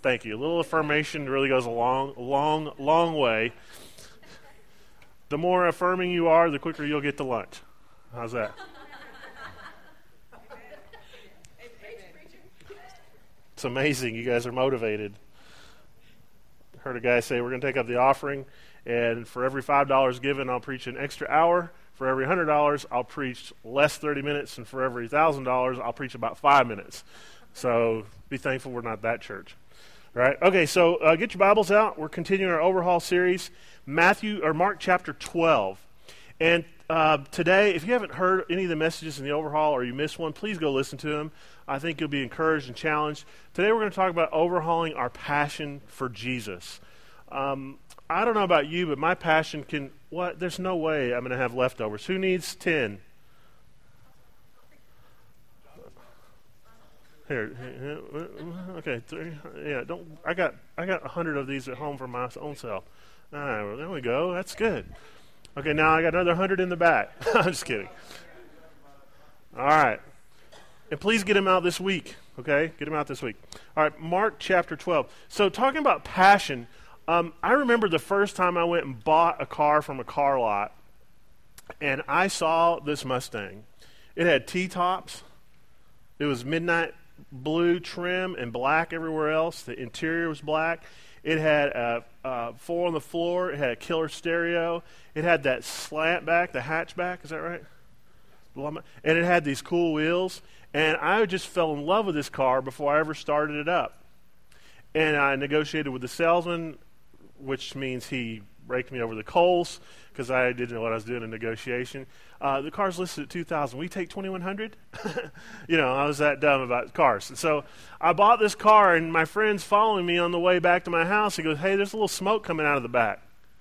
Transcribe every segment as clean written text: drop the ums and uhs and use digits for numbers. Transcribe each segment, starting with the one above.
Thank you. A little affirmation really goes a long way. The more affirming you are, the quicker you'll get to lunch. How's that? It's amazing. You guys are motivated. Heard a guy say, we're going to take up the offering, and for every $5 given, I'll preach an extra hour. For every $100, I'll preach less 30 minutes, and for every $1,000, I'll preach about 5 minutes. So be thankful we're not that church. Right? Okay, so get your Bibles out. We're continuing our overhaul series, Mark chapter 12. And today, if you haven't heard any of the messages in the overhaul or you missed one, please go listen to them. I think you'll be encouraged and challenged. Today we're going to talk about overhauling our passion for Jesus. I don't know about you, but my passion there's no way I'm going to have leftovers. Who needs 10? Here, okay, 3. Yeah, I got 100 of these at home for my own self. All right, well, there we go. That's good. Okay, now I got another 100 in the back. I'm just kidding. All right. And please get them out this week, okay? Get them out this week. All right, Mark chapter 12. So talking about passion, I remember the first time I went and bought a car from a car lot, and I saw this Mustang. It had T-tops. It was midnight blue trim and black everywhere else. The interior was black. It had a 4 on the floor. It had a killer stereo. It had that slant back, the hatchback. Is that right? And it had these cool wheels. And I just fell in love with this car before I ever started it up. And I negotiated with the salesman, which means he raked me over the coals because I didn't know what I was doing in negotiation. The car's listed at $2,000. We take $2,100? I was that dumb about cars. And so I bought this car, and my friend's following me on the way back to my house. He goes, hey, there's a little smoke coming out of the back.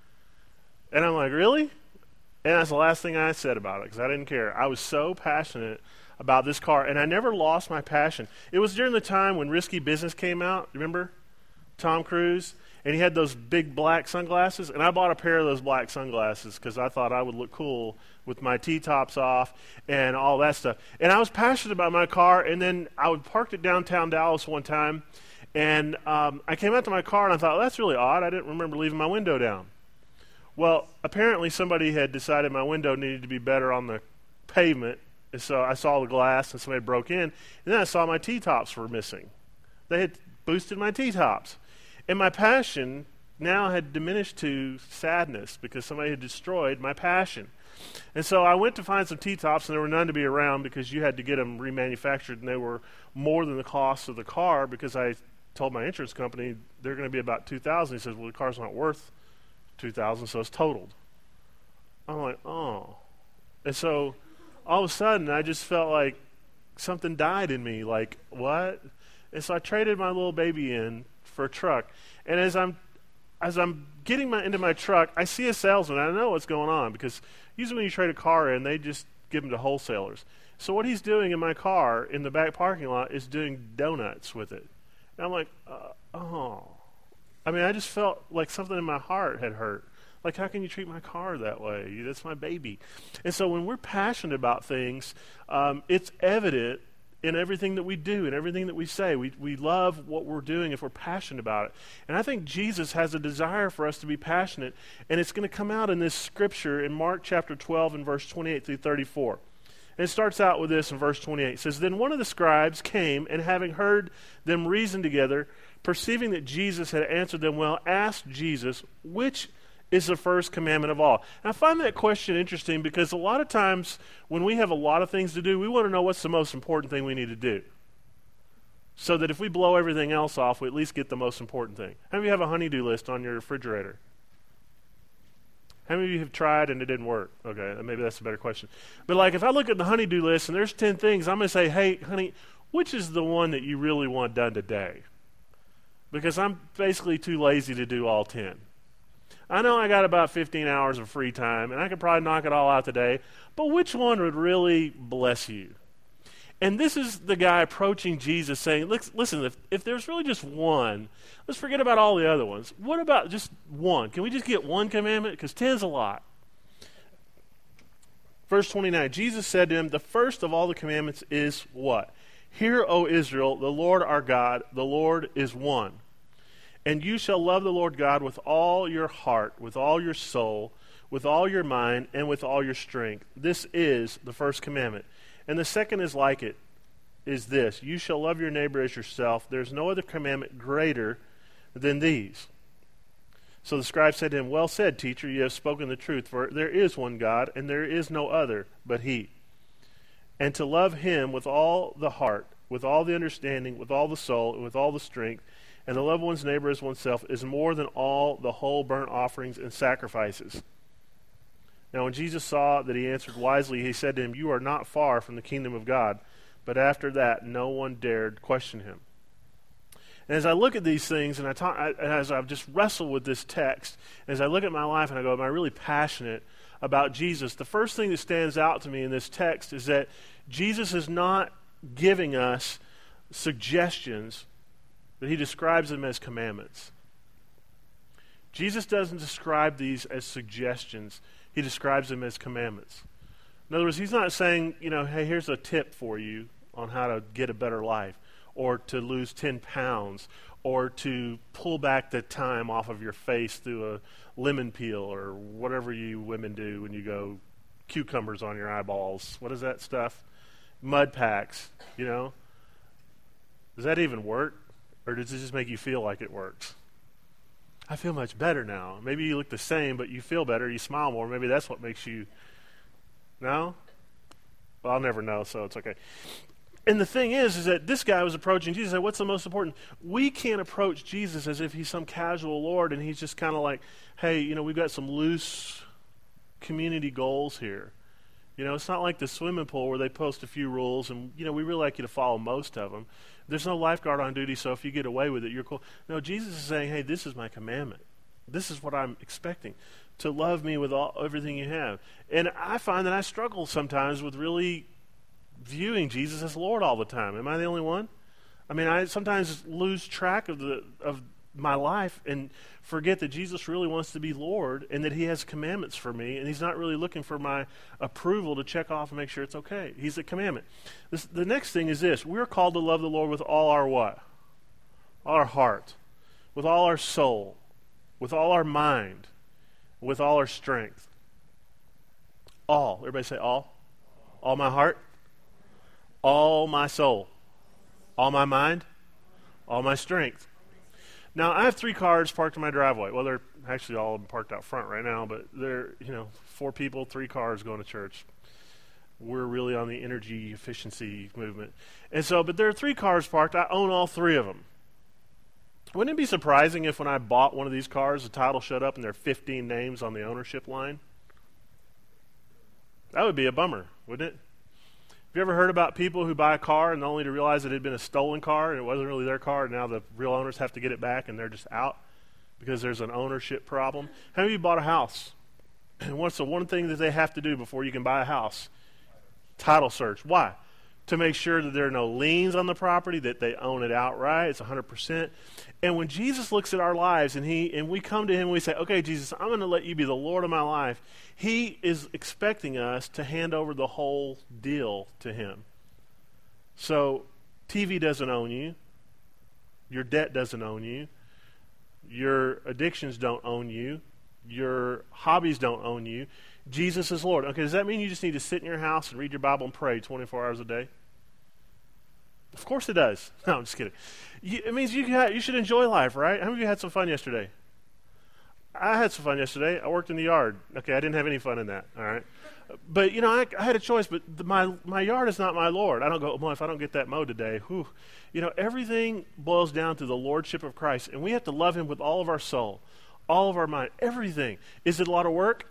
And I'm like, really? And that's the last thing I said about it because I didn't care. I was so passionate about this car, and I never lost my passion. It was during the time when Risky Business came out. Remember? Tom Cruise? And he had those big black sunglasses, and I bought a pair of those black sunglasses because I thought I would look cool with my T-tops off and all that stuff. And I was passionate about my car, and then I parked it downtown Dallas one time, and I came out to my car, and I thought, that's really odd. I didn't remember leaving my window down. Well, apparently somebody had decided my window needed to be better on the pavement, and so I saw the glass, and somebody broke in, and then I saw my T-tops were missing. They had boosted my T-tops. And my passion now had diminished to sadness because somebody had destroyed my passion. And so I went to find some T-tops, and there were none to be around because you had to get them remanufactured, and they were more than the cost of the car because I told my insurance company they're going to be about $2,000. He says, well, the car's not worth $2,000, so it's totaled. I'm like, oh. And so all of a sudden, I just felt like something died in me. Like, what? And so I traded my little baby in for a truck. And as I'm getting into my truck, I see a salesman. I know what's going on because usually when you trade a car in, they just give them to wholesalers. So what he's doing in my car in the back parking lot is doing donuts with it. And I'm like, oh. I mean, I just felt like something in my heart had hurt. Like, how can you treat my car that way? That's my baby. And so when we're passionate about things, it's evident in everything that we do and everything that we say. We love what we're doing if we're passionate about it. And I think Jesus has a desire for us to be passionate, and it's going to come out in this scripture in Mark chapter 12 and verse 28 through 34. And it starts out with this in verse 28. It says, then one of the scribes came, and having heard them reason together, perceiving that Jesus had answered them well, asked Jesus, which is the first commandment of all? And I find that question interesting because a lot of times when we have a lot of things to do, we want to know what's the most important thing we need to do. So that if we blow everything else off, we at least get the most important thing. How many of you have a honey-do list on your refrigerator? How many of you have tried and it didn't work? Okay, maybe that's a better question. But like if I look at the honey-do list and there's 10 things, I'm going to say, hey, honey, which is the one that you really want done today? Because I'm basically too lazy to do all 10. I know I got about 15 hours of free time, and I could probably knock it all out today, but which one would really bless you? And this is the guy approaching Jesus saying, listen, if there's really just one, let's forget about all the other ones. What about just one? Can we just get one commandment? Because 10 is a lot. Verse 29, Jesus said to him, the first of all the commandments is what? Hear, O Israel, the Lord our God, the Lord is one. And you shall love the Lord God with all your heart, with all your soul, with all your mind, and with all your strength. This is the first commandment. And the second is like it, is this: you shall love your neighbor as yourself. There's no other commandment greater than these. So the scribe said to him, well said, teacher, you have spoken the truth, for there is one God, and there is no other but he. And to love him with all the heart, with all the understanding, with all the soul, and with all the strength, and to love one's neighbor as oneself is more than all the whole burnt offerings and sacrifices. Now when Jesus saw that he answered wisely, he said to him, you are not far from the kingdom of God. But after that, no one dared question him. And as I look at these things, and as I've just wrestled with this text, as I look at my life and I go, am I really passionate about Jesus? The first thing that stands out to me in this text is that Jesus is not giving us suggestions, but he describes them as commandments. Jesus doesn't describe these as suggestions. He describes them as commandments. In other words, he's not saying, hey, here's a tip for you on how to get a better life, or to lose 10 pounds, or to pull back the time off of your face through a lemon peel, or whatever you women do when you go cucumbers on your eyeballs. What is that stuff? Mud packs, Does that even work? Or does it just make you feel like it works? I feel much better now. Maybe you look the same, but you feel better, you smile more. Maybe that's what makes you... No? Well, I'll never know, so it's okay. And the thing is that this guy was approaching Jesus and said, what's the most important? We can't approach Jesus as if he's some casual Lord and he's just kind of like, hey, we've got some loose community goals here. It's not like the swimming pool where they post a few rules and, we really like you to follow most of them. There's no lifeguard on duty, so if you get away with it, you're cool. No, Jesus is saying, hey, this is my commandment. This is what I'm expecting, to love me with everything you have. And I find that I struggle sometimes with really viewing Jesus as Lord all the time. Am I the only one? I mean, I sometimes lose track of my life and forget that Jesus really wants to be Lord and that he has commandments for me, and he's not really looking for my approval to check off and make sure it's okay. He's a commandment. The next thing is this: we're called to love the Lord with all our what? All our heart, with all our soul, with all our mind, with all our strength. All. Everybody say all. All my heart, all my soul, all my mind, all my strength. Now, I have 3 cars parked in my driveway. Well, they're actually all parked out front right now, but they're, 4 people, 3 cars going to church. We're really on the energy efficiency movement. And so, but there are 3 cars parked. I own all 3 of them. Wouldn't it be surprising if when I bought one of these cars, the title showed up and there are 15 names on the ownership line? That would be a bummer, wouldn't it? Have you ever heard about people who buy a car and only to realize it had been a stolen car and it wasn't really their car, and now the real owners have to get it back and they're just out because there's an ownership problem? How many of you bought a house? And what's the one thing that they have to do before you can buy a house? Title search. Why? To make sure that there are no liens on the property, that they own it outright. It's 100%. And when Jesus looks at our lives and we come to him and we say, okay, Jesus, I'm going to let you be the Lord of my life, he is expecting us to hand over the whole deal to him. So TV doesn't own you. Your debt doesn't own you. Your addictions don't own you. Your hobbies don't own you. Jesus is Lord. Okay, does that mean you just need to sit in your house and read your Bible and pray 24 hours a day? Of course it does. No, I'm just kidding. It means you should enjoy life, right? How many of you had some fun yesterday? I had some fun yesterday. I worked in the yard. Okay, I didn't have any fun in that, all right? But, I had a choice, but my yard is not my Lord. I don't go, well, if I don't get that mowed today, whew. Everything boils down to the lordship of Christ, and we have to love him with all of our soul, all of our mind, everything. Is it a lot of work?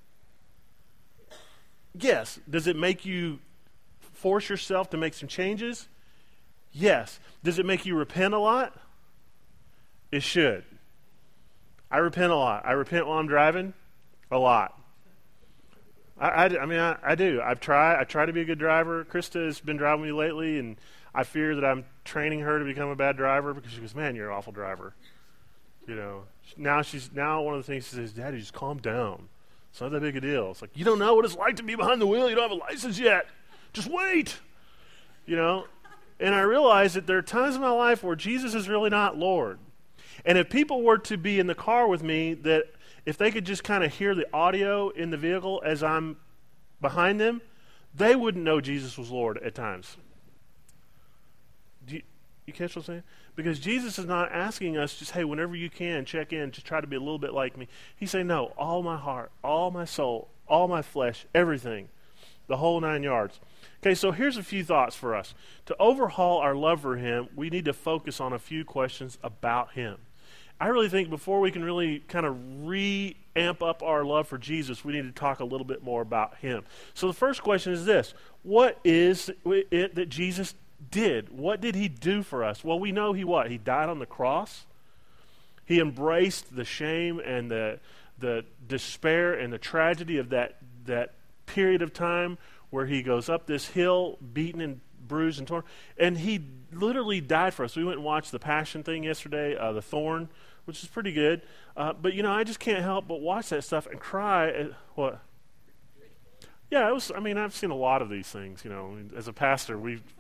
Yes. Does it make you force yourself to make some changes? Yes. Does it make you repent a lot? It should. I repent a lot. I repent while I'm driving a lot. I do. I try to be a good driver. Krista has been driving me lately, and I fear that I'm training her to become a bad driver because she goes, man, you're an awful driver. Now one of the things she says, Daddy, just calm down. It's not that big a deal. It's like, you don't know what it's like to be behind the wheel. You don't have a license yet. Just wait. And I realize that there are times in my life where Jesus is really not Lord. And if people were to be in the car with me, that if they could just kind of hear the audio in the vehicle as I'm behind them, they wouldn't know Jesus was Lord at times. Do you catch what I'm saying? Because Jesus is not asking us just, hey, whenever you can, check in, just try to be a little bit like me. He's saying, no, all my heart, all my soul, all my flesh, everything, the whole 9 yards. Okay, so here's a few thoughts for us. To overhaul our love for him, we need to focus on a few questions about him. I really think before we can really kind of re-amp up our love for Jesus, we need to talk a little bit more about him. So the first question is this: what is it that Jesus did? What did he do for us? Well, we know he what? He died on the cross. He embraced the shame and the despair and the tragedy of that period of time where he goes up this hill, beaten and bruised and torn, and he literally died for us. We went and watched the Passion thing yesterday, the Thorn, which is pretty good. But, I just can't help but watch that stuff and cry. What? Yeah, it was. I mean, I've seen a lot of these things, As a pastor,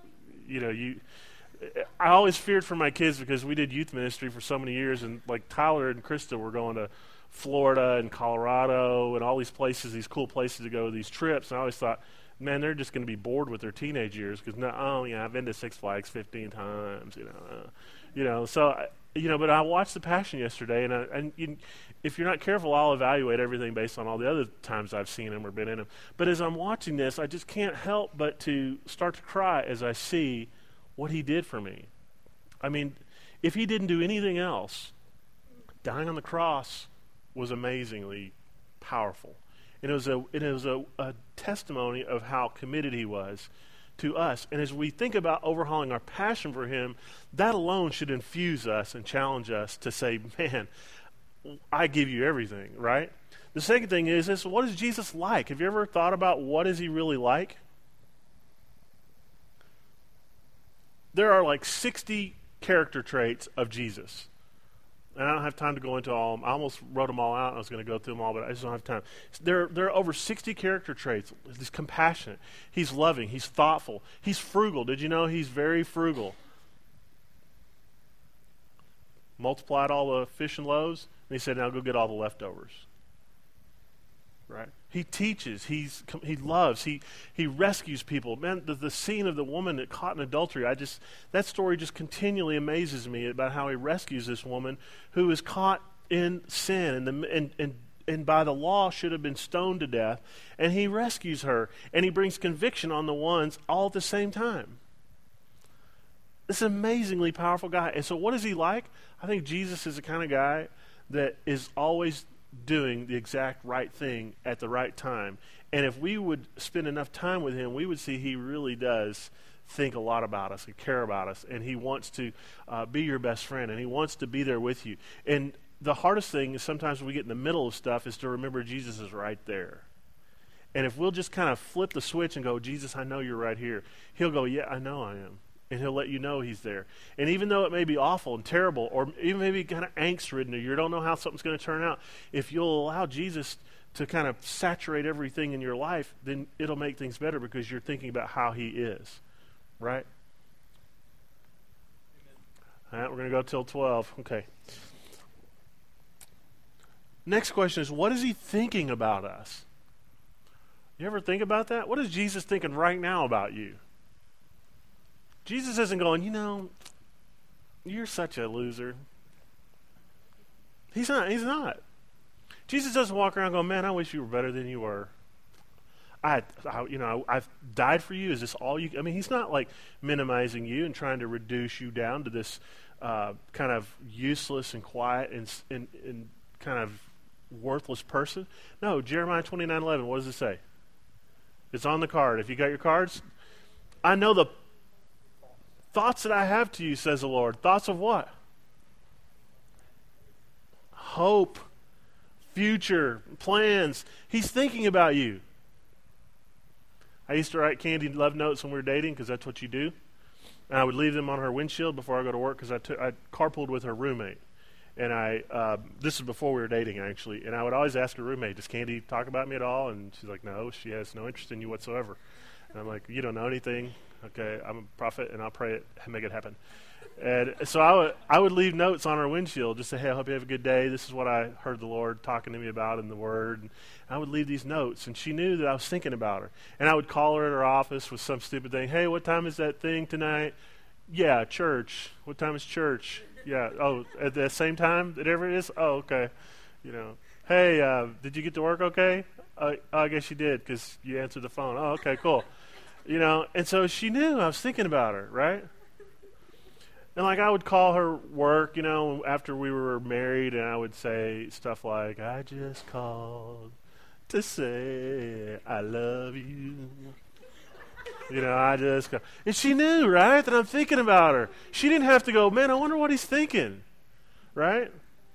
I always feared for my kids because we did youth ministry for so many years, and like Tyler and Krista were going to Florida and Colorado and all these places, these cool places to go, these trips, and I always thought, man, they're just going to be bored with their teenage years because, I've been to Six Flags 15 times, but I watched The Passion yesterday, and if you're not careful, I'll evaluate everything based on all the other times I've seen them or been in them. But as I'm watching this, I just can't help but to start to cry as I see what he did for me. I mean, if he didn't do anything else, dying on the cross was amazingly powerful. And it was a testimony of how committed he was to us. And as we think about overhauling our passion for him, that alone should infuse us and challenge us to say, man, I give you everything, right? The second thing is what is Jesus like? Have you ever thought about what is he really like? There are like 60 character traits of Jesus. And I don't have time to go into all of them. I almost wrote them all out, and I was going to go through them all, but I just don't have time. There are over 60 character traits. He's compassionate. He's loving. He's thoughtful. He's frugal. Did you know he's very frugal? Multiplied all the fish and loaves, and he said, now go get all the leftovers. Right? He teaches. He loves. He rescues people. Man, the scene of the woman that caught in adultery, that story just continually amazes me about how he rescues this woman who is caught in sin and by the law should have been stoned to death, and he rescues her, and he brings conviction on the ones all at the same time. This is an amazingly powerful guy. And so what is he like? I think Jesus is the kind of guy that is always doing the exact right thing at the right time. And if we would spend enough time with him, we would see he really does think a lot about us and care about us, and he wants to be your best friend, and he wants to be there with you. And the hardest thing is sometimes when we get in the middle of stuff is to remember Jesus is right there. And if we'll just kind of flip the switch and go, Jesus, I know you're right here, he'll go, yeah, I know I am. And he'll let you know he's there. And even though it may be awful and terrible, or even maybe kind of angst-ridden, or you don't know how something's going to turn out, if you'll allow Jesus to kind of saturate everything in your life, then it'll make things better because you're thinking about how he is. Right? All right, we're going to go till 12. Okay. Next question is, what is he thinking about us? You ever think about that? What is Jesus thinking right now about you? Jesus isn't going, you're such a loser. He's not. Jesus doesn't walk around going, man, I wish you were better than you were. I've died for you. Is this all you? I mean, he's not like minimizing you and trying to reduce you down to this kind of useless and quiet and kind of worthless person. No, Jeremiah 29:11. What does it say? It's on the card. If you got your cards, I know the thoughts that I have to you, says the Lord. Thoughts of what? Hope, future, plans. He's thinking about you. I used to write Candy love notes when we were dating because that's what you do. And I would leave them on her windshield before I go to work because I carpooled with her roommate. And this is before we were dating, actually. And I would always ask her roommate, does Candy talk about me at all? And she's like, no, she has no interest in you whatsoever. And I'm like, you don't know anything. Okay, I'm a prophet, and I'll pray it and make it happen. And so I would leave notes on her windshield, just say, hey, I hope you have a good day. This is what I heard the Lord talking to me about in the Word. And I would leave these notes, and she knew that I was thinking about her. And I would call her at her office with some stupid thing. Hey, what time is that thing tonight? Yeah, church. What time is church? Yeah. Oh, at the same time, whatever it is? Oh, okay. Hey, did you get to work okay? I guess you did because you answered the phone. Oh, okay, cool. And so she knew I was thinking about her, right? And I would call her work, after we were married, and I would say stuff like, I just called to say I love you. I just called. And she knew, right, that I'm thinking about her. She didn't have to go, man, I wonder what he's thinking, right?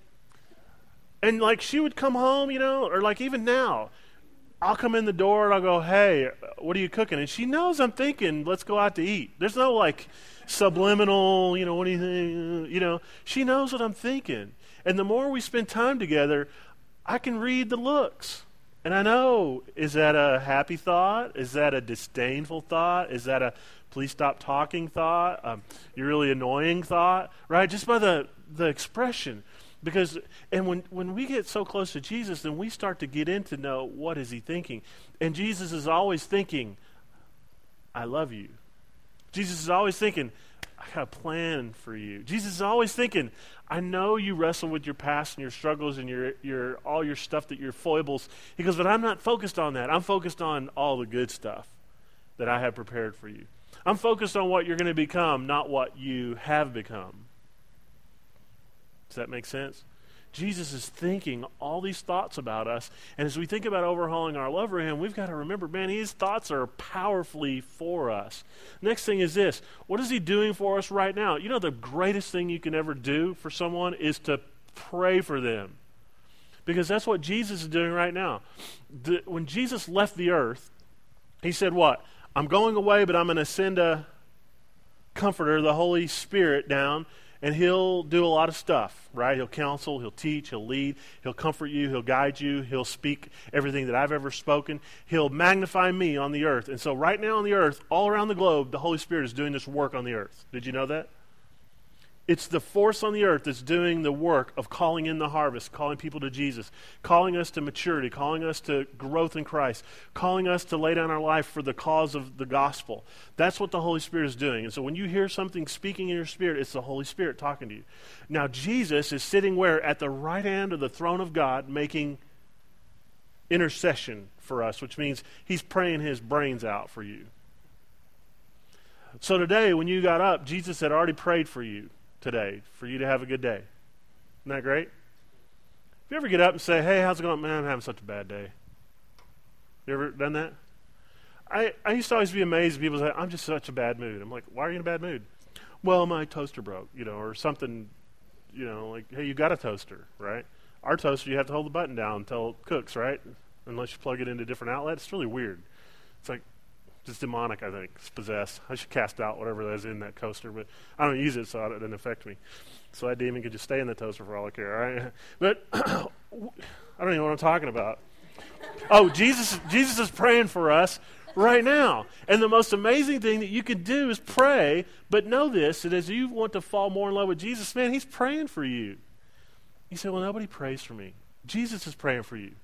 And she would come home, or even now, I'll come in the door and I'll go, hey, what are you cooking? And she knows I'm thinking, let's go out to eat. There's no subliminal, what do you think? She knows what I'm thinking. And the more we spend time together, I can read the looks. And I know, is that a happy thought? Is that a disdainful thought? Is that a please stop talking thought? You're really annoying thought, right? Just by the expression. And when we get so close to Jesus, then we start to get in to know what is he thinking. And Jesus is always thinking, I love you. Jesus is always thinking, I got a plan for you. Jesus is always thinking, I know you wrestle with your past and your struggles and your all your stuff, your foibles. He goes, but I'm not focused on that. I'm focused on all the good stuff that I have prepared for you. I'm focused on what you're going to become, not what you have become. Does that make sense? Jesus is thinking all these thoughts about us, and as we think about overhauling our love for him, we've got to remember, man, his thoughts are powerfully for us. Next thing is this. What is he doing for us right now? The greatest thing you can ever do for someone is to pray for them, because that's what Jesus is doing right now. When Jesus left the earth, he said what? I'm going away, but I'm going to send a comforter, the Holy Spirit, down. And he'll do a lot of stuff, right? He'll counsel, he'll teach, he'll lead, he'll comfort you, he'll guide you, he'll speak everything that I've ever spoken. He'll magnify me on the earth. And so right now on the earth, all around the globe, the Holy Spirit is doing this work on the earth. Did you know that? It's the force on the earth that's doing the work of calling in the harvest, calling people to Jesus, calling us to maturity, calling us to growth in Christ, calling us to lay down our life for the cause of the gospel. That's what the Holy Spirit is doing. And so when you hear something speaking in your spirit, it's the Holy Spirit talking to you. Now Jesus is sitting where? At the right hand of the throne of God, making intercession for us, which means he's praying his brains out for you. So today when you got up, Jesus had already prayed for you. Today, for you to have a good day. Isn't that great? If you ever get up and say, hey, how's it going? Man, I'm having such a bad day. You ever done that? I used to always be amazed when people say, I'm just such a bad mood. I'm like, why are you in a bad mood? Well, my toaster broke, or something, hey, you got a toaster, right? Our toaster, you have to hold the button down until it cooks, right? Unless you plug it into a different outlet. It's really weird. It's like, it's demonic, I think. It's possessed. I should cast out whatever that is in that toaster, but I don't use it, so it doesn't affect me. So that demon could just stay in the toaster for all I care, all right? But I don't even know what I'm talking about. Oh, Jesus is praying for us right now. And the most amazing thing that you can do is pray, but know this, that as you want to fall more in love with Jesus, man, he's praying for you. You say, well, nobody prays for me. Jesus is praying for you.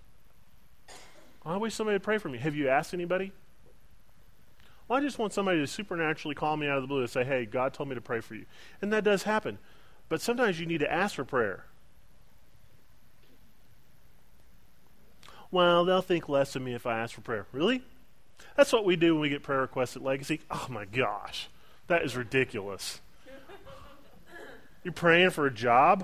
I wish somebody would pray for me. Have you asked anybody? Well, I just want somebody to supernaturally call me out of the blue and say, hey, God told me to pray for you. And that does happen. But sometimes you need to ask for prayer. Well, they'll think less of me if I ask for prayer. Really? That's what we do when we get prayer requests at Legacy. Oh, my gosh. That is ridiculous. You're praying for a job?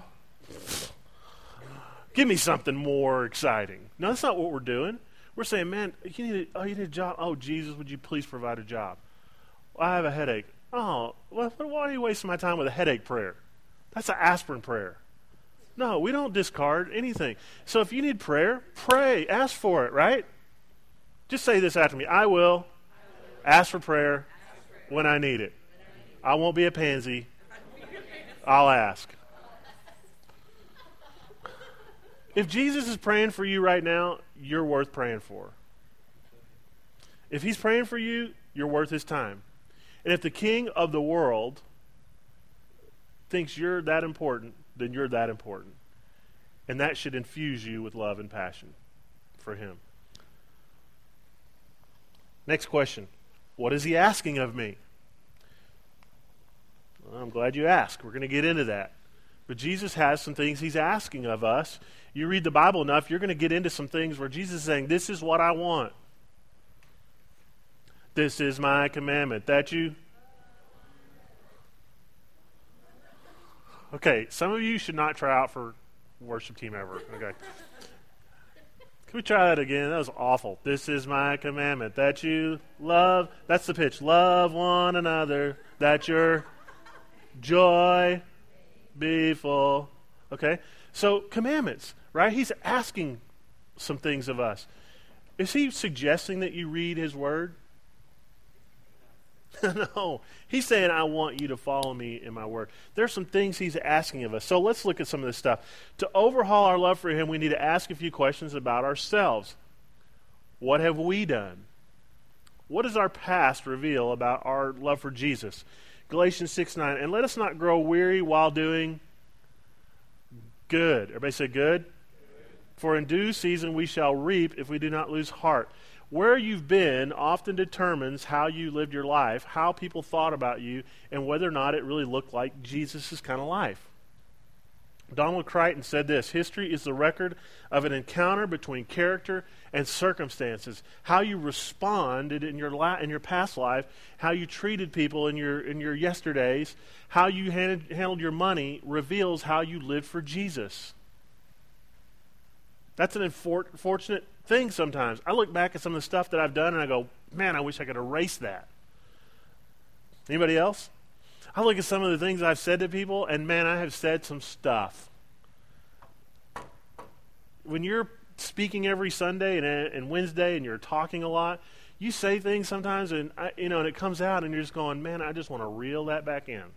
Give me something more exciting. No, that's not what we're doing. We're saying, man, you need a job. Oh, Jesus, would you please provide a job? Well, I have a headache. Oh, well, why are you wasting my time with a headache prayer? That's an aspirin prayer. No, we don't discard anything. So if you need prayer, pray. Ask for it, right? Just say this after me. I will ask for prayer when I need it. I won't be a pansy. I'll ask. If Jesus is praying for you right now, you're worth praying for. If he's praying for you, you're worth his time. And if the king of the world thinks you're that important, then you're that important. And that should infuse you with love and passion for him. Next question. What is he asking of me? Well, I'm glad you asked. We're going to get into that. But Jesus has some things he's asking of us. You read the Bible enough, you're going to get into some things where Jesus is saying, this is what I want. This is my commandment. That you... Okay, some of you should not try out for worship team ever. Okay. Can we try that again? That was awful. This is my commandment. That you love... That's the pitch. Love one another. That your joy be full. Okay? So, commandments, right? He's asking some things of us. Is he suggesting that you read his word? No. He's saying, I want you to follow me in my word. There's some things he's asking of us. So let's look at some of this stuff. To overhaul our love for him, we need to ask a few questions about ourselves. What have we done? What does our past reveal about our love for Jesus? Galatians 6:9. And let us not grow weary while doing good. Everybody say good? For in due season we shall reap if we do not lose heart. Where you've been often determines how you lived your life, how people thought about you, and whether or not it really looked like Jesus' kind of life. Donald Crichton said this: history is the record of an encounter between character and circumstances. How you responded in your past life, how you treated people in your yesterdays, how you handled your money reveals how you lived for Jesus. That's an unfortunate thing sometimes. I look back at some of the stuff that I've done and I go, man, I wish I could erase that. Anybody else? I look at some of the things I've said to people and man, I have said some stuff. When you're speaking every Sunday and Wednesday and you're talking a lot, you say things sometimes and it comes out and you're just going, man, I just want to reel that back in.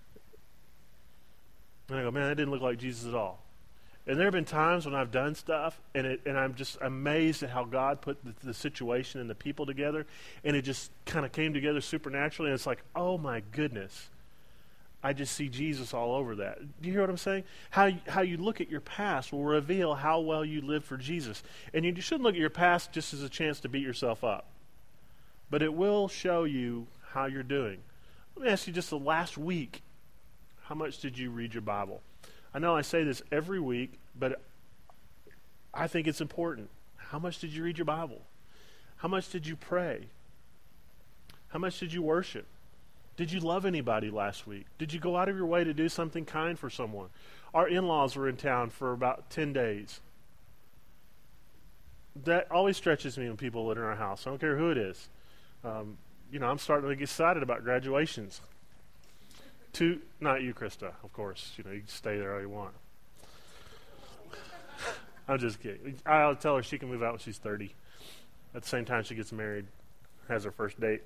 And I go, man, that didn't look like Jesus at all. And there have been times when I've done stuff, and I'm just amazed at how God put the situation and the people together, and it just kind of came together supernaturally, and it's like, oh my goodness, I just see Jesus all over that. Do you hear what I'm saying? How you look at your past will reveal how well you live for Jesus. And you shouldn't look at your past just as a chance to beat yourself up. But it will show you how you're doing. Let me ask you just the last week, how much did you read your Bible? I know I say this every week, but I think it's important. How much did you read your Bible? How much did you pray? How much did you worship? Did you love anybody last week? Did you go out of your way to do something kind for someone? Our in-laws were in town for about 10 days. That always stretches me when people live in our house. I don't care who it is. I'm starting to get excited about graduations. Not you, Krista, of course. You can stay there all you want. I'm just kidding. I'll tell her she can move out when she's 30. At the same time she gets married, has her first date.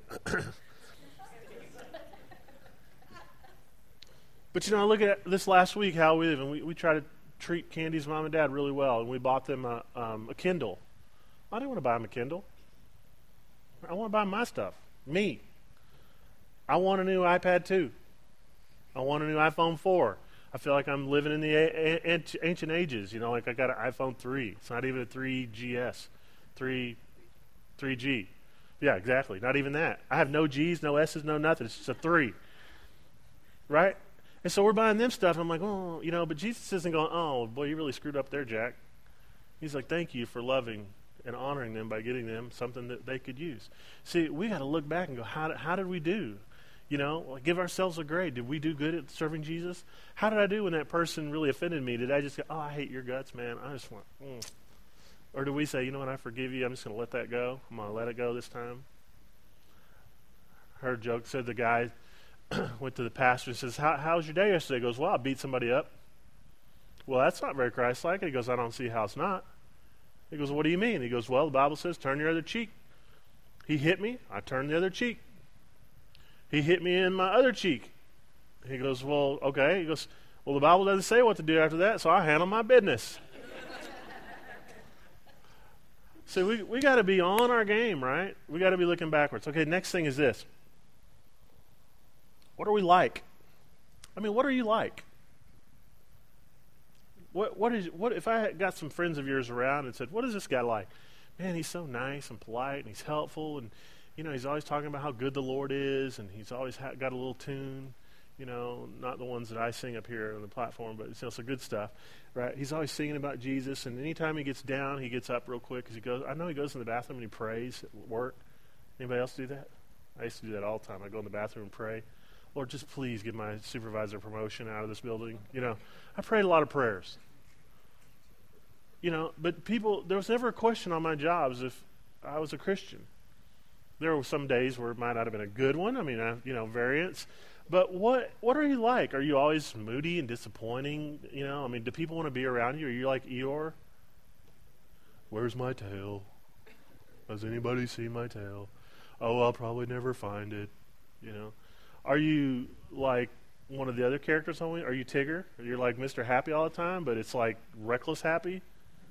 But I look at this last week how we live, and we try to treat Candy's mom and dad really well, and we bought them a Kindle. I didn't want to buy them a Kindle. I want to buy my stuff. Me. I want a new iPad 2. I want a new iPhone 4. I feel like I'm living in the ancient ages. Like I got an iPhone 3. It's not even a 3GS. 3G. Yeah, exactly. Not even that. I have no G's, no S's, no nothing. It's just a 3. Right? And so we're buying them stuff. And I'm like, but Jesus isn't going, oh, boy, you really screwed up there, Jack. He's like, thank you for loving and honoring them by getting them something that they could use. See, we got to look back and go, how did we do? Give ourselves a grade. Did we do good at serving Jesus? How did I do when that person really offended me? Did I just go, oh, I hate your guts, man. I just want, Or do we say, you know what, I forgive you. I'm just going to let that go. I'm going to let it go this time. Heard a joke, said the guy went to the pastor and says, how was your day yesterday? He goes, well, I beat somebody up. Well, that's not very Christ-like. He goes, I don't see how it's not. He goes, what do you mean? He goes, well, the Bible says, turn your other cheek. He hit me. I turned the other cheek. He hit me in my other cheek. He goes, well, okay. He goes, well, the Bible doesn't say what to do after that, so I handle my business. So we got to be on our game, right? We got to be looking backwards. Okay, next thing is this. What are we like? I mean, what are you like? What if I had got some friends of yours around and said, what is this guy like? Man, he's so nice and polite and he's helpful and, he's always talking about how good the Lord is and he's always got a little tune, not the ones that I sing up here on the platform, but it's also good stuff, right? He's always singing about Jesus, and anytime he gets down, he gets up real quick because I know he goes in the bathroom and he prays at work. Anybody else do that? I used to do that all the time. I go in the bathroom and pray. Lord, just please give my supervisor promotion out of this building. I prayed a lot of prayers. But there was never a question on my jobs if I was a Christian. There were some days where it might not have been a good one. I mean, variance. But what are you like? Are you always moody and disappointing? Do people want to be around you? Are you like Eeyore? Where's my tail? Has anybody seen my tail? Oh, I'll probably never find it. Are you like one of the other characters on me? Are you Tigger? You're like Mr. Happy all the time, but it's like reckless happy?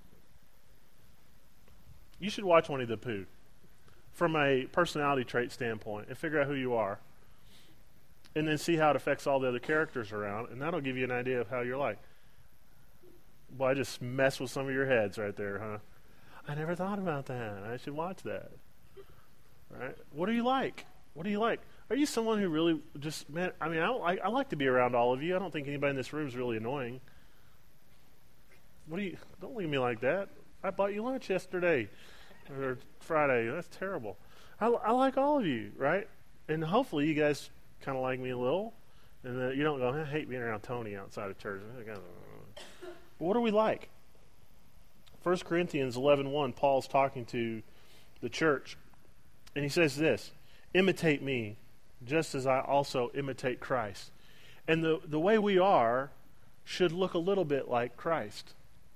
You should watch Winnie the Pooh from a personality trait standpoint and figure out who you are. And then see how it affects all the other characters around, and that'll give you an idea of how you're like. Well, I just messed with some of your heads right there, huh? I never thought about that. I should watch that. Right? What are you like? What do you like? Are you someone who really just, man, I like to be around all of you. I don't think anybody in this room is really annoying. Don't leave me like that. I bought you lunch yesterday or Friday. That's terrible. I like all of you, right? And hopefully you guys kind of like me a little, and you don't go, I hate being around Tony outside of church. But what are we like? 1 Corinthians 11:1, Paul's talking to the church, and he says this, imitate me, just as I also imitate Christ. And the way we are should look a little bit like Christ.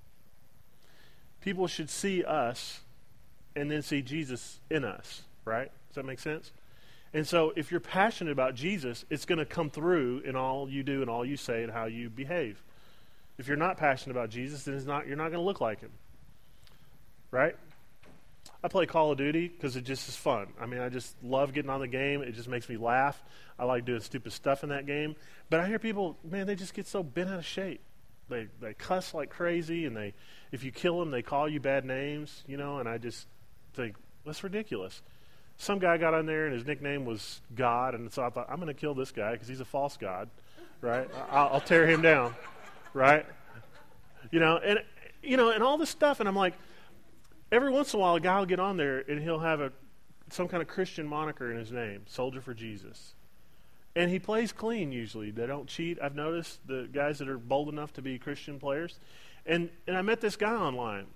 People should see us and then see Jesus in us, right? Does that make sense? And so if you're passionate about Jesus, it's going to come through in all you do and all you say and how you behave. If you're not passionate about Jesus, then you're not going to look like him. Right? I play Call of Duty because it just is fun. I just love getting on the game. It just makes me laugh. I like doing stupid stuff in that game. But I hear people, man, they just get so bent out of shape. They cuss like crazy, and if you kill them, they call you bad names, and I just think, that's ridiculous. Some guy got on there and his nickname was God, and so I thought, I'm going to kill this guy because he's a false god, right? I'll tear him down, right? And all this stuff, and I'm like, every once in a while, a guy will get on there and he'll have some kind of Christian moniker in his name, Soldier for Jesus, and he plays clean usually. They don't cheat. I've noticed the guys that are bold enough to be Christian players, and I met this guy online,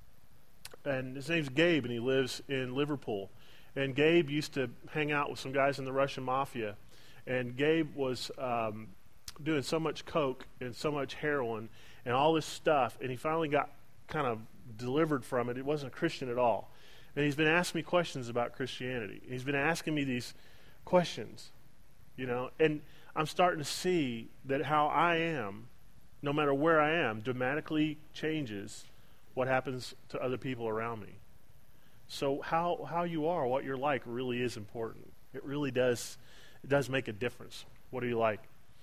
and his name's Gabe, and he lives in Liverpool. And Gabe used to hang out with some guys in the Russian mafia. And Gabe was doing so much coke and so much heroin and all this stuff. And he finally got kind of delivered from it. It wasn't Christian at all. And he's been asking me questions about Christianity. He's been asking me these questions, And I'm starting to see that how I am, no matter where I am, dramatically changes what happens to other people around me. So how you are, what you're like, really is important. It really does. It does make a difference. What are you like?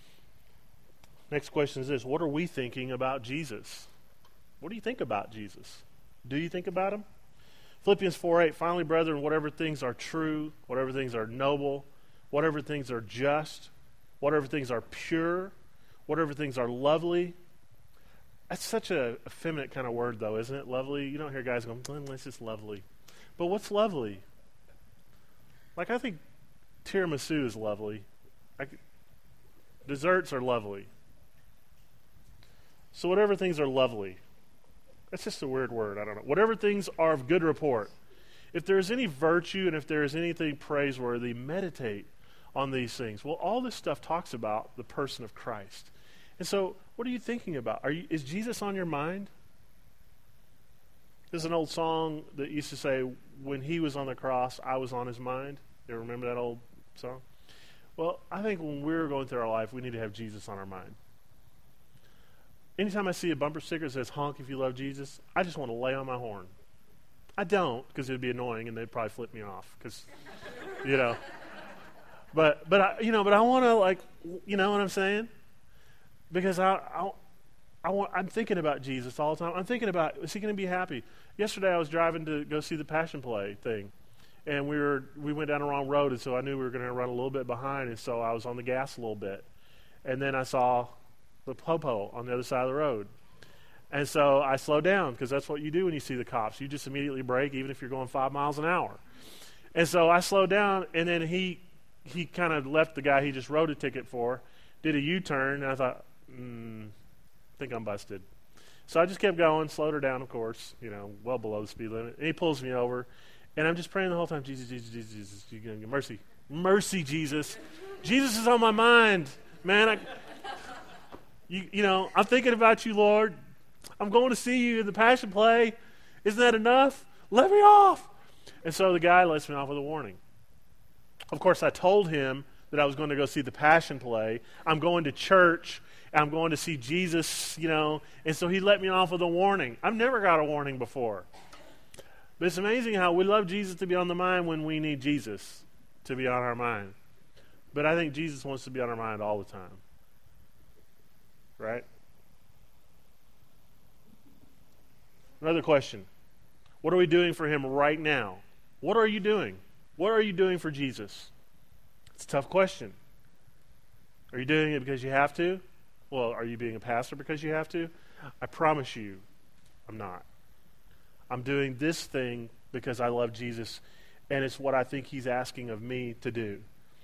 Next question is this: what are we thinking about Jesus? What do you think about Jesus? Do you think about him? Philippians 4:8. Finally, brethren, whatever things are true, whatever things are noble, whatever things are just, whatever things are pure, whatever things are lovely. That's such a effeminate kind of word, though, isn't it? Lovely. You don't hear guys going, "It's just lovely." But what's lovely? Like, I think tiramisu is lovely. Desserts are lovely. So whatever things are lovely. That's just a weird word. I don't know. Whatever things are of good report. If there is any virtue and if there is anything praiseworthy, meditate on these things. Well, all this stuff talks about the person of Christ. And so, what are you thinking about? Is Jesus on your mind? There's an old song that used to say, when he was on the cross, I was on his mind. You remember that old song? Well, I think when we're going through our life, we need to have Jesus on our mind. Anytime I see a bumper sticker that says, honk if you love Jesus, I just want to lay on my horn. I don't, because it would be annoying, and they'd probably flip me off, because, But I want to, you know what I'm saying? because I'm thinking about Jesus all the time. I'm thinking about, is he going to be happy? Yesterday I was driving to go see the Passion Play thing, and we went down the wrong road, and so I knew we were going to run a little bit behind, and so I was on the gas a little bit. And then I saw the popo on the other side of the road. And so I slowed down, because that's what you do when you see the cops. You just immediately brake, even if you're going 5 miles an hour. And so I slowed down, and then he kind of left the guy he just wrote a ticket for, did a U-turn, and I thought, I think I'm busted. So I just kept going, slowed her down, of course, well below the speed limit. And he pulls me over, and I'm just praying the whole time, Jesus, Jesus, Jesus, Jesus, you gonna get mercy. Mercy, Jesus. Jesus is on my mind, man. I'm thinking about you, Lord. I'm going to see you in the Passion Play. Isn't that enough? Let me off. And so the guy lets me off with a warning. Of course, I told him that I was going to go see the Passion Play. I'm going to church. I'm going to see Jesus, and so he let me off with a warning. I've never got a warning before. But it's amazing how we love Jesus to be on the mind when we need Jesus to be on our mind. But I think Jesus wants to be on our mind all the time. Right? Another question. What are we doing for him right now? What are you doing? What are you doing for Jesus? It's a tough question. Are you doing it because you have to? Well, are you being a pastor because you have to? I promise you, I'm not. I'm doing this thing because I love Jesus, and it's what I think he's asking of me to do.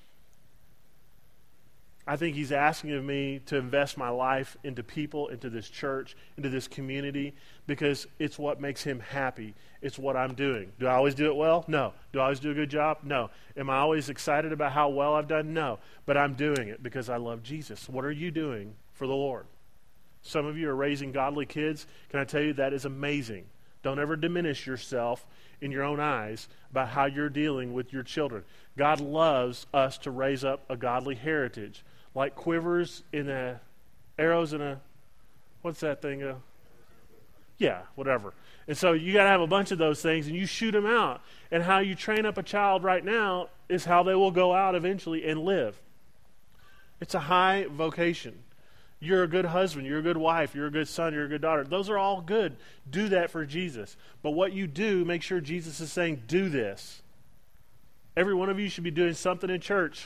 I think he's asking of me to invest my life into people, into this church, into this community, because it's what makes him happy. It's what I'm doing. Do I always do it well? No. Do I always do a good job? No. Am I always excited about how well I've done? No. But I'm doing it because I love Jesus. What are you doing for the Lord? Some of you are raising godly kids. Can I tell you that is amazing? Don't ever diminish yourself in your own eyes about how you're dealing with your children. God loves us to raise up a godly heritage. Like quivers in arrows in what's that thing? Whatever. And so you got to have a bunch of those things, and you shoot them out. And how you train up a child right now is how they will go out eventually and live. It's a high vocation. You're a good husband, you're a good wife, you're a good son, you're a good daughter. Those are all good. Do that for Jesus. But what you do, make sure Jesus is saying, do this. Every one of you should be doing something in church.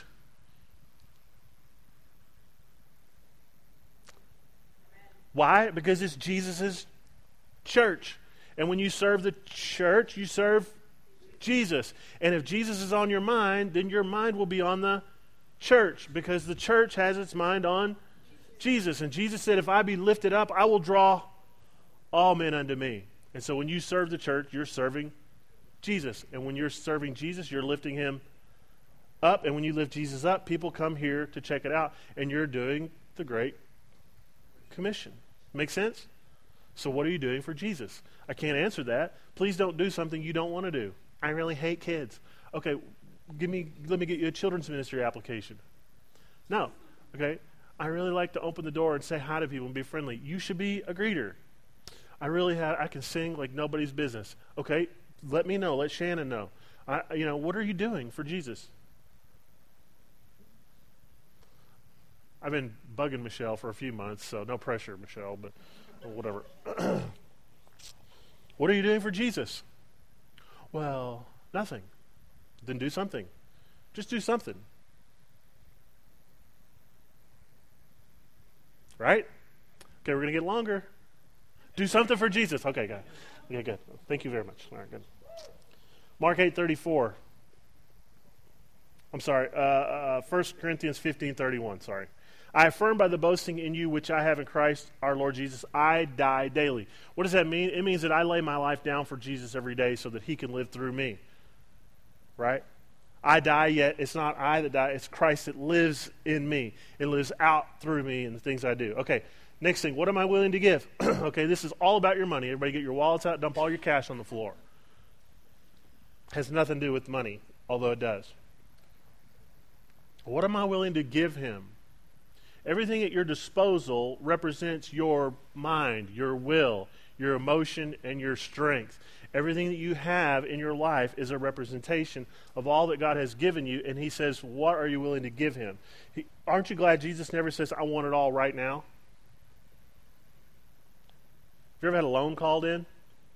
Why? Because it's Jesus' church. And when you serve the church, you serve Jesus. And if Jesus is on your mind, then your mind will be on the church, because the church has its mind on Jesus. And Jesus said, if I be lifted up, I will draw all men unto me. And so when you serve the church, you're serving Jesus. And when you're serving Jesus, you're lifting him up. And when you lift Jesus up, people come here to check it out. And you're doing the Great Commission. Make sense? So what are you doing for Jesus? I can't answer that. Please don't do something you don't want to do. I really hate kids. Okay, let me get you a children's ministry application. No. Okay, I really like to open the door and say hi to people and be friendly. You should be a greeter. I can sing like nobody's business. Okay, let me know. Let Shannon know. What are you doing for Jesus? I've been bugging Michelle for a few months, so no pressure, Michelle, but whatever. What are you doing for Jesus? Well, nothing. Then do something. Just do something. Right? Okay, we're going to get longer. Do something for Jesus. Okay, good. Okay, good. Thank you very much. All right, good. Mark 8:34. I'm sorry. 1 Corinthians 15:31. Sorry. I affirm by the boasting in you which I have in Christ our Lord Jesus, I die daily. What does that mean? It means that I lay my life down for Jesus every day so that he can live through me. Right? I die, yet it's not I that die, it's Christ that lives in me. It lives out through me and the things I do. Okay, next thing, what am I willing to give? Okay, this is all about your money. Everybody get your wallets out, dump all your cash on the floor. Has nothing to do with money, although it does. What am I willing to give him? Everything at your disposal represents your mind, your will, your emotion, and your strength. Everything that you have in your life is a representation of all that God has given you, and he says, what are you willing to give him? Aren't you glad Jesus never says, I want it all right now? You ever had a loan called in?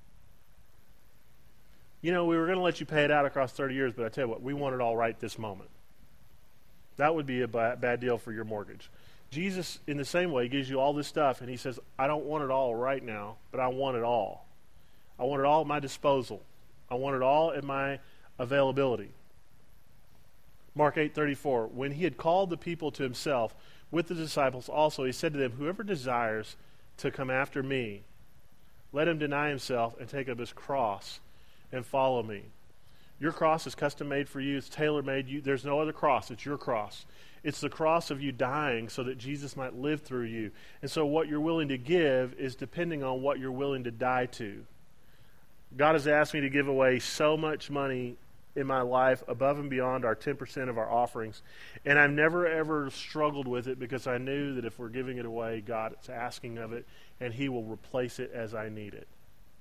We were going to let you pay it out across 30 years, but I tell you what, we want it all right this moment. That would be a bad deal for your mortgage. Jesus, in the same way, gives you all this stuff, and he says, I don't want it all right now, but I want it all. I want it all at my disposal. I want it all at my availability. Mark 8:34, when he had called the people to himself with the disciples also, he said to them, whoever desires to come after me, let him deny himself and take up his cross and follow me. Your cross is custom made for you. It's tailor made. There's no other cross. It's your cross. It's the cross of you dying so that Jesus might live through you. And so what you're willing to give is depending on what you're willing to die to. God has asked me to give away so much money in my life above and beyond our 10% of our offerings. And I've never ever struggled with it because I knew that if we're giving it away, God is asking of it and he will replace it as I need it.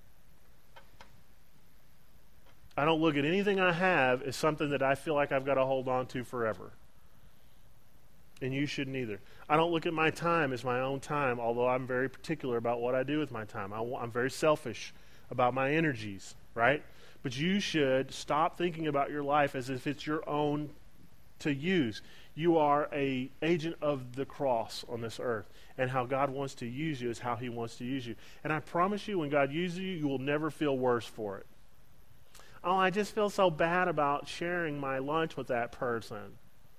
I don't look at anything I have as something that I feel like I've got to hold on to forever. And you shouldn't either. I don't look at my time as my own time, although I'm very particular about what I do with my time. I'm very selfish about my energies, right? But you should stop thinking about your life as if it's your own to use. You are an agent of the cross on this earth. And how God wants to use you is how he wants to use you. And I promise you, when God uses you, you will never feel worse for it. Oh, I just feel so bad about sharing my lunch with that person.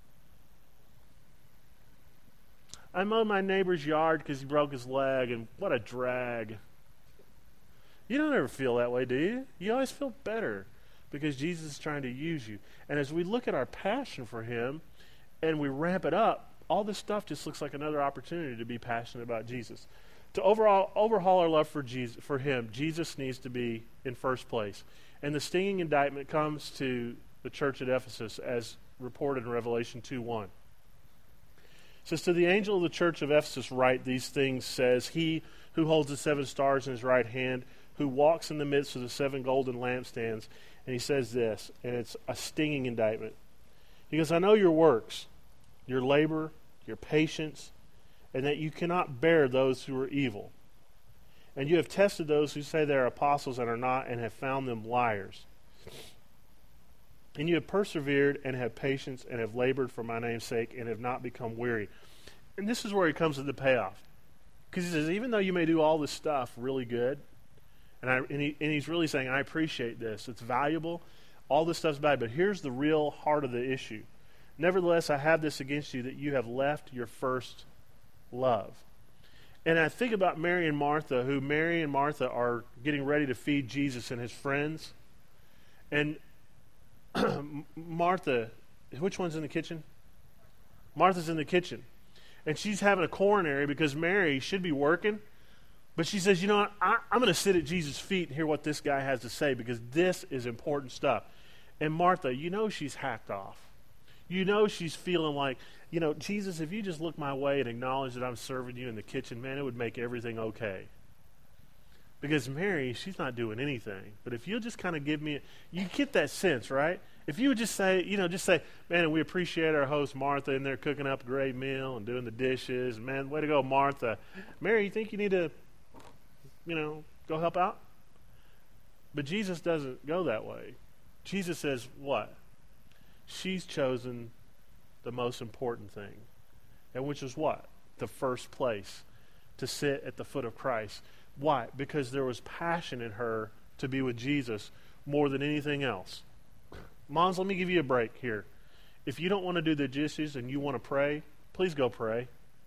I mowed my neighbor's yard because he broke his leg, and what a drag. You don't ever feel that way, do you? You always feel better because Jesus is trying to use you. And as we look at our passion for him and we ramp it up, all this stuff just looks like another opportunity to be passionate about Jesus. To overhaul our love for him, Jesus needs to be in first place. And the stinging indictment comes to the church at Ephesus as reported in Revelation 2:1. It says, to the angel of the church of Ephesus write these things, says, he who holds the 7 stars in his right hand, who walks in the midst of the 7 golden lampstands. And he says this, and it's a stinging indictment. He goes, I know your works, your labor, your patience, and that you cannot bear those who are evil. And you have tested those who say they are apostles and are not, and have found them liars. And you have persevered and have patience and have labored for my name's sake and have not become weary. And this is where he comes to the payoff. Because he says, even though you may do all this stuff really good, and he's really saying, I appreciate this. It's valuable. All this stuff's bad. But here's the real heart of the issue. Nevertheless, I have this against you, that you have left your first love. And I think about Mary and Martha, who Mary and Martha are getting ready to feed Jesus and his friends. And Martha, which one's in the kitchen? Martha's in the kitchen. And she's having a coronary because Mary should be working. But she says, you know what, I'm going to sit at Jesus' feet and hear what this guy has to say because this is important stuff. And Martha, she's hacked off. She's feeling like, Jesus, if you just look my way and acknowledge that I'm serving you in the kitchen, man, it would make everything okay. Because Mary, she's not doing anything. But if you'll just kind of give me, you get that sense, right? If you would just say, man, we appreciate our host Martha in there cooking up a great meal and doing the dishes. Man, way to go, Martha. Mary, you think you need to, go help out? But Jesus doesn't go that way. Jesus says, what? She's chosen the most important thing. And which is what? The first place. To sit at the foot of Christ. Why? Because there was passion in her to be with Jesus more than anything else. Moms, let me give you a break here. If you don't want to do the dishes and you want to pray, please go pray.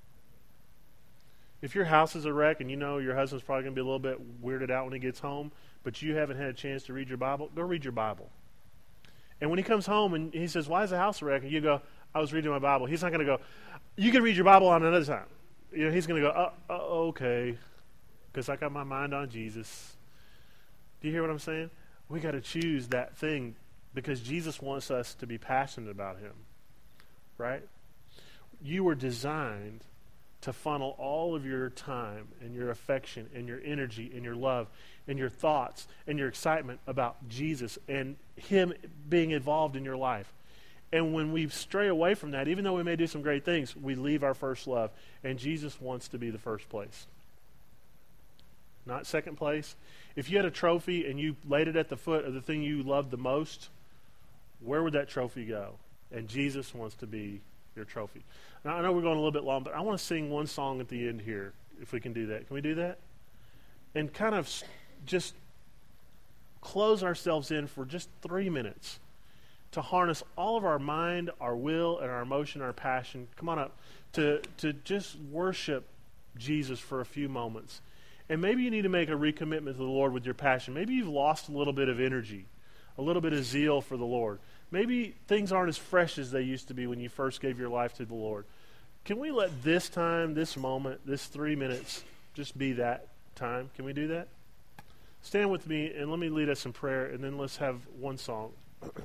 If your house is a wreck and your husband's probably going to be a little bit weirded out when he gets home, but you haven't had a chance to read your Bible, go read your Bible. And when he comes home and he says, why is the house a wreck? And you go, I was reading my Bible. He's not going to go, you can read your Bible on another time. He's going to go, okay, because I got my mind on Jesus. Do you hear what I'm saying? We got to choose that thing because Jesus wants us to be passionate about him, right? You were designed to funnel all of your time and your affection and your energy and your love and your thoughts and your excitement about Jesus and him being involved in your life. And when we stray away from that, even though we may do some great things, we leave our first love. And Jesus wants to be the first place. not second place. If you had a trophy and you laid it at the foot of the thing you loved the most, where would that trophy go? And Jesus wants to be your trophy. Now, I know we're going a little bit long, but I want to sing one song at the end here, if we can do that. Can we do that? And kind of just close ourselves in for just 3 minutes to harness all of our mind, our will, and our emotion, our passion. Come on up. To just worship Jesus for a few moments. And maybe you need to make a recommitment to the Lord with your passion. Maybe you've lost a little bit of energy, a little bit of zeal for the Lord. Maybe things aren't as fresh as they used to be when you first gave your life to the Lord. Can we let this time, this moment, this 3 minutes just be that time? Can we do that? Stand with me and let me lead us in prayer, and then let's have one song.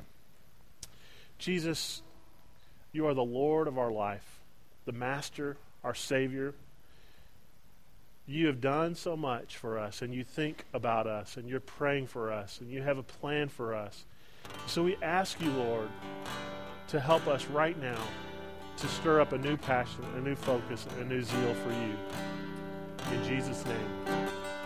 Jesus, you are the Lord of our life, the Master, our Savior. You have done so much for us, and you think about us, and you're praying for us, and you have a plan for us. So we ask you, Lord, to help us right now to stir up a new passion, a new focus, and a new zeal for you. In Jesus' name.